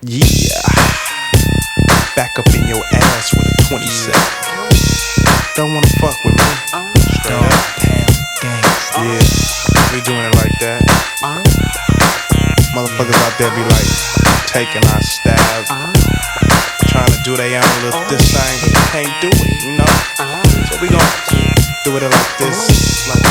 Yeah, back up in your ass with a 27. Don't wanna fuck with me. Straight up. Yeah, we doing it like that. Motherfuckers out there be like taking our stab, trying to do their own little this thing, but they can't do it, you know. So we gon' do it like this. Like,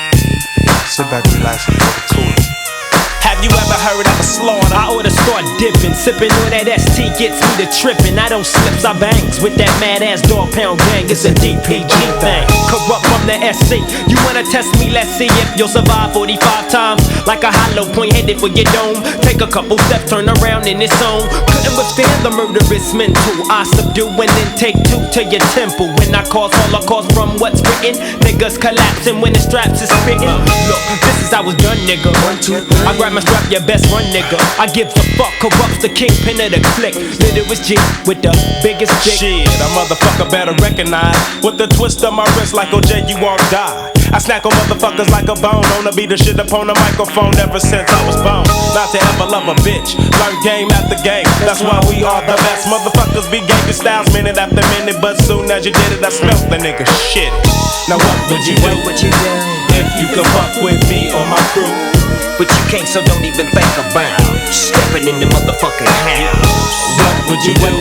sit back, relax, and take it cool. Have you ever heard of a slaughter? I oughta start dipping, sipping on that ST gets me to tripping. I don't slips, I bangs with that mad ass dog pound gang. It's a DPG thing, corrupt from the SC. You wanna test me? Let's see if you'll survive 45 times. Like a hollow point headed for your dome. Take a couple steps, turn around in its own. Couldn't withstand the murderous mental. I subdue and then take two to your temple. When I cause holocaust from what's written, niggas collapsing when the straps is spitting. Look, this is how it's done, nigga. 1, 2, 3. I grab my strap, your best run, nigga. I give a fuck, corrupts the kingpin of the clique. Little was G with the biggest dick. Shit, a motherfucker better recognize. With the twist of my wrist like OJ, you won't die. I snack on motherfuckers like a bone. On to beat the shit upon the microphone ever since I was born. Not to ever love a bitch. Learn game after game. That's why we are the best. Motherfuckers be gangin' styles minute after minute. But soon as you did it, I smelt the nigga shit. Now what would you do? If you could fuck with me or my crew? But you can't, so don't even think about stepping in the motherfucking house. What would you do?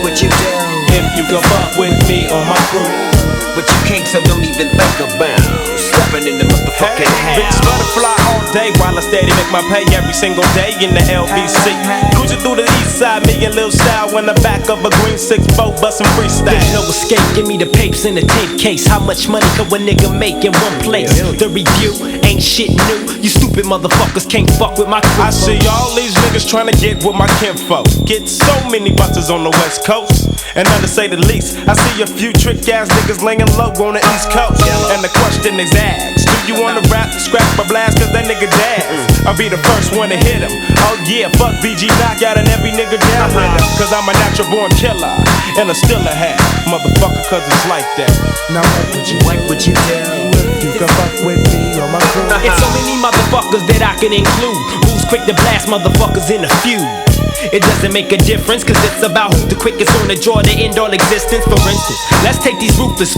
If you could fuck with me or my crew? But you can't, so don't even think about stepping in the motherfucking house. Bitches butterfly all day while I steady make my pay every single day in the LBC. Cruising through the east side, me and Lil Style in the back of a green 6-4 bustin' freestyle. There's no escape, give me the papes in the tape case. How much money could a nigga make in one place? The review ain't shit new. You stupid motherfuckers can't fuck with my crew. I see all these niggas trying to get with my kinfolk. Get so many busters on the west coast. And not to say the least, I see a few trick ass niggas laying low on the east coast. And the question is asked, do you wanna rap, scrap or blast? Cause that nigga dance. I'll be the first one to hit him. Oh yeah, fuck BG knockout and every nigga down with him. Cause I'm a natural born killer and a still a hat. Motherfucker, cause it's like that. Now what would you do? You can fuck with me or my crew. It's so many motherfuckers that I can include. Who's quick to blast motherfuckers in a feud? It doesn't make a difference, cause it's about who's the quickest on the draw to end all existence. For instance, let's take these ruthless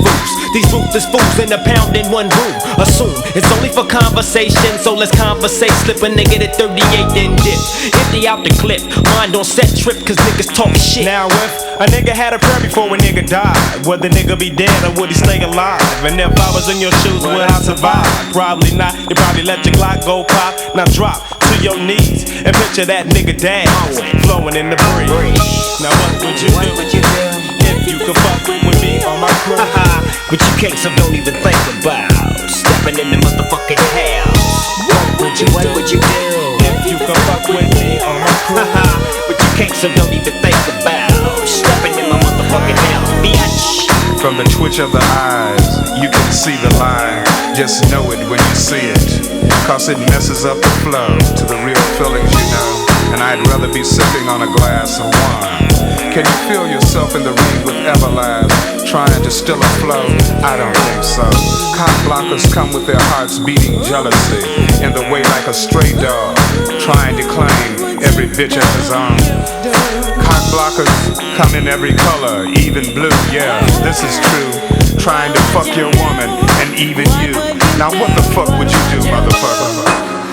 fools in a pound in one room. Assume it's only for conversation, so let's conversate. Slip a nigga to 38 then dip. Empty out the clip, mind on set trip, cause niggas talk shit. Now if a nigga had a prayer before a nigga died, would the nigga be dead or would he stay alive? And if I was in your shoes, would I survive? Probably not, you probably let your Glock go pop. Now drop to your knees and picture that nigga dance flowing in the breeze. Now what would you do if you could fuck with me or my crew? But you can't, so don't even think about stepping in the motherfucking house. What would you do if you could fuck with me or my crew? But you can't, so don't even think about stepping in my motherfucking house, bitch. From the twitch of the eyes, you can see the line. Just know it when you see it, cause it messes up the flow to the real feelings you know. And I'd rather be sipping on a glass of wine. Can you feel yourself in the ring with Everlast, trying to still a flow? I don't think so. Cock blockers come with their hearts beating jealousy in the way like a stray dog, trying to claim every bitch as his own. Cock blockers come in every color, even blue, yeah, this is true. Trying to fuck your woman and even you. Now what the fuck would you do, motherfucker?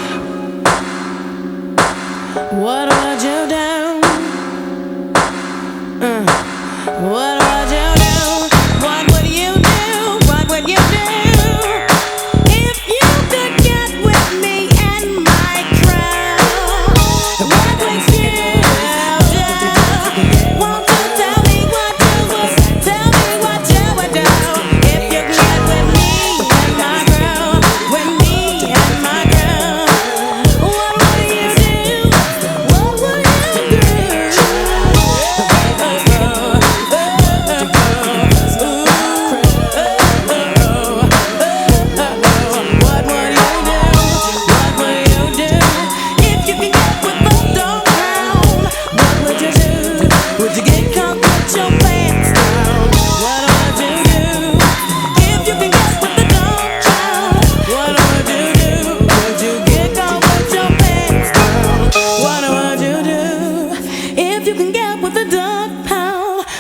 What would you do? What would you do? What would you do? What would you do? If you could get with me and my crew, what would you do? Won't you tell me what you would? Tell me what you would do. If you could get with me and my crew, with me and my crew, what would you do? What would you do?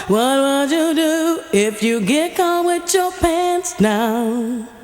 What would you do if you get caught with your pants down?